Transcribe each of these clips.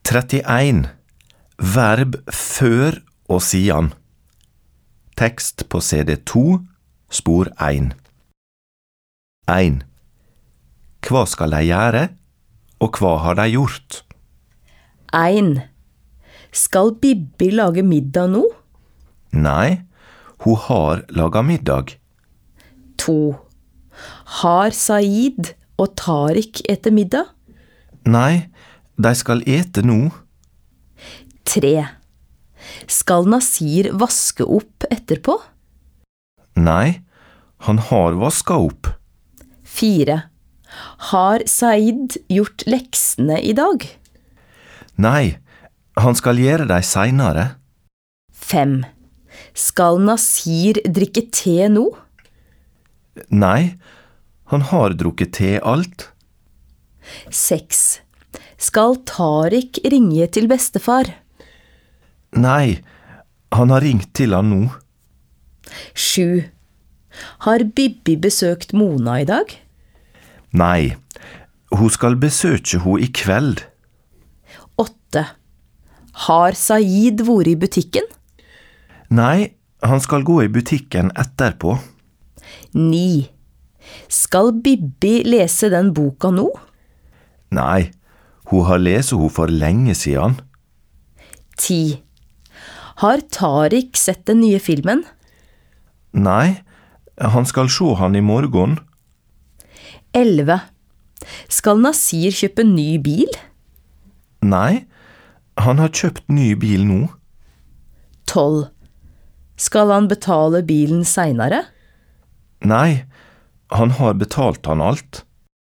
31. Verb før og siden. Tekst på CD2, spor 1. 1. Hva skal de gjøre, og hva har de gjort? 1. Skal Bibi lage middag nå? Nei, hun har laget middag. 2. Har Said og Tariq etter middag? Nei, de skal ete nå. 3. Skal Nasir vaske opp etterpå? Nei, han har vasket opp. 4. Har Said gjort leksene i dag? Nei, han skal gjøre dem senere. 5. Skal Nasir drikke te nå? Nei, han har drukket te alt. 6. Skal Tariq ringe til bestefar? Nei, han har ringt til han nå. 7. Har Bibi besøkt Mona i dag? Nei, hun skal besøke henne i kveld. 8. Har Said vært i butikken? Nei, han skal gå i butikken etterpå. 9. Skal Bibi lese den boka nå? Nei, hun har lest henne for lenge siden. 10. Har Tariq sett den nye filmen? Nei, han skal se han i morgen. 11. Skal Nasir kjøpe ny bil? Nei, han har kjøpt ny bil nå. 12. Skal han betale bilen senere? Nei, han har betalt han alt.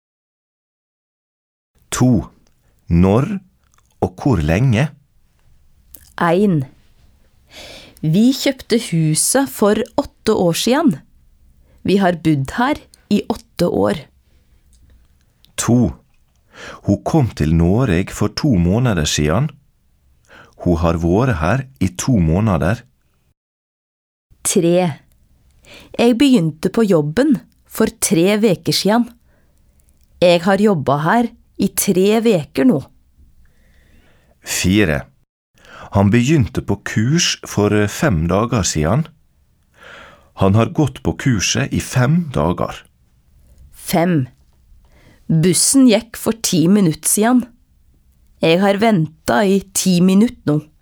2. Når og hvor lenge? 1. Vi kjøpte huset for 8 år siden. Vi har bodd her i 8 år. 2. Hun kom til Norge for 2 måneder siden. Hun har vært her i 2 måneder. 3. Jeg begynte på jobben for 3 veker siden. Jeg har jobbet her i 3 veker nå. 4. Han begynte på kurs for 5 dager siden. Han har gått på kurset i 5 dager. 5. Bussen gikk for 10 minutter siden. Jeg har ventet i 10 minutter nå.